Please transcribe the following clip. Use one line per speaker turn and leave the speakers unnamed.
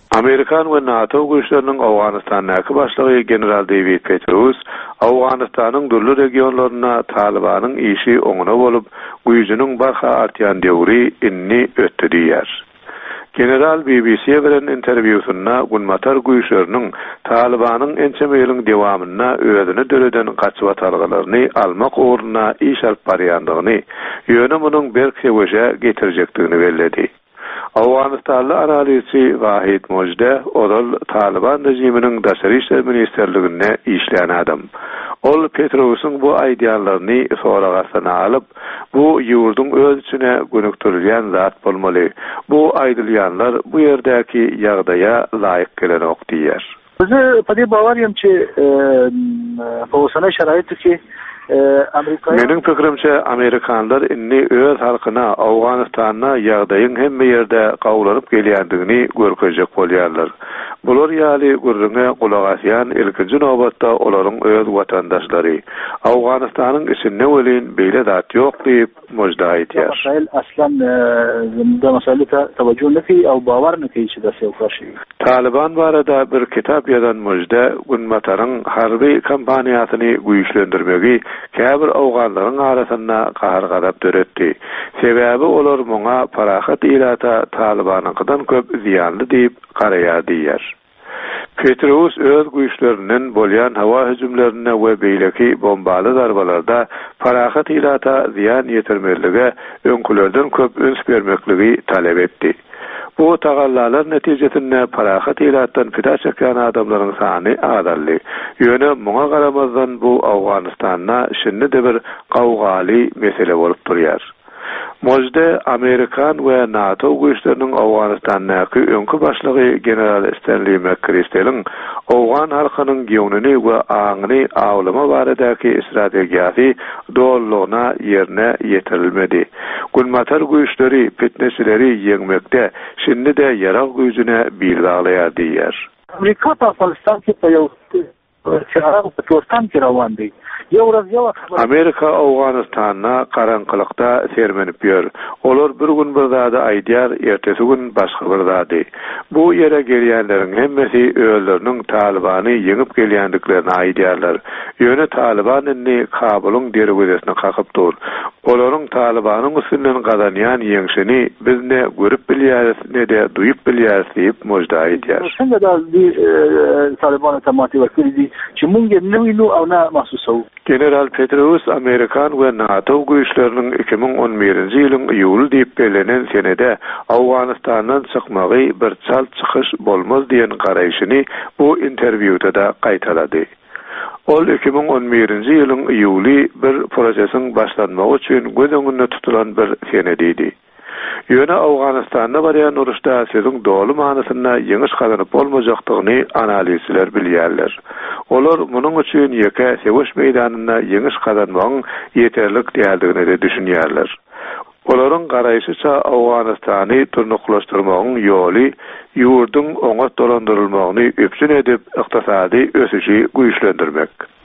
Amerikan we NATO güýçleriniň Awganistandagı başlygy general David Petraeus, Awganistanyň dürli regionlaryna Talibanyň işi oňuna bolup, güýjüniň barha artýan döwri inni ötdi diýär. General BBC'ye beren interwýusynda Gunmatar güýçleriniň Talibanyň ençemeýiliň dewamyna özüni döreden gaçyp atargylaryny almak oruna iş alyp barýandygyny, ýöne munyň berki weje getirjekdigini bellädi. Awganistanly analisi Wahid Mojde odal Taliban rejiminiň daşary işler ministerliginde işleýän adam. Ol Petraeusyň bu aýdýanlaryny soragasyna alyp, bu ýurdun öz içine gönükdirilýän zat bolmaly. Bu aýdylýanlar bu ýerdäki ýagdaýa laýyk gelen ok diýer.
Bizi padi bawaryam ki powsana şeraýty ki
Mening pikirimçe Amerikanlar inni öz halkyna Awganistanyna ýagdaýyň hemme ýerde gawlanyp gelýändigini görkezjek bolýarlar. Bular ýaly gurrunga gulak asýan ilkinji nobatda olaryň öz watandaşlary. Awganistanyň içinde welin beýle zat ýok diýip Mojda aýtýar.
Aslan zimda meselete tawajjuh näki aw bawar näki içinde sewkaşy.
Taliban barada bir kitap ýazan Mojda Gunmataryň harby kampaniýasyny güýçlendirmegi käbir awganlaryň arasynda gahar garap döretdi. Sebäbi olar muňa parahat ilata Talibanyňkydan köp ziýanly diýip garaýar diýer. Petraeus öz güýçleriniň bolýan hawa hüjümlerine we beýleki bombaly darbalarda parahat ilata ziýan ýetirmelige öňkülerden köp üns bermekligi talep etdi. Bu tagallalar netijesinde parahat ilatdan fida çeken adamlaryň sany azaldy. Ýöne muňa garamazdan bu Awganistanyna şinde de bir gawgaly mesele bolup durýar. Mojde Amerikan we NATO güýçleriniň Awganistanyňky öňkü başlygy general Stanley McChrystal'yň Awgan halkynyň giýunyny we aňyny awlama baradaky strategiýasy dollugyna ýerine ýetirilmedi. Gunmatar güýçleri fitnesileri ýeňmekde şinde de ýarak güýjüne bir baglaýar diýer.
Amerika Afganistan ki rawandi.
Amerika Awganistanyna karanqylykda sermenip ýör. Olar bir gün bir zada aýdýar, ertesi gün başga bir zady. Bu ýere gelýänleriň hemmesi öýleriniň Talibany ýeňip gelýändiklerini aýdýarlar. Ýöne Taliban inni Kabulyň derewesine kakyp dur. Olaryň Talibanyň üstünden gazanýan ýeňşini biz ne görüp bilýäris, ne de duýup bilýäris diýip Mojda aýdýar.
Şunda da bir Taliban tamaty wakili ki munge newinu awna mahsusu.
General Petraeus Amerikan we NATO güýçleriniň 2011-nji ýylyň iýul diýip belenen senede Awganistandan çykmagy bir çal çykyş bolmaz diýen garaýşyny bu interwýuda da gaýtalady. Ol 2011-nji ýylyň iýuly bir prosesiň başlanmagy üçin göz öňünde tutulan bir senedi idi. Ýöne Awganistanda barýan uruşda sözüň dolu manasyna ýeňiş gazanyp bolmajakdygyny analizçiler bilýärler. Olar munyň üçin ýeke sewiş meýdanyna ýeňiş gazanmagyň ýeterlik däldigini de düşünýärler. Olaryň garaýşyça Awganistany turnuklaşdyrmagyň ýoly ýurdun oňa dolandyrylmagyny öpsün edip ykdysady ösüşi güýçlendirmek.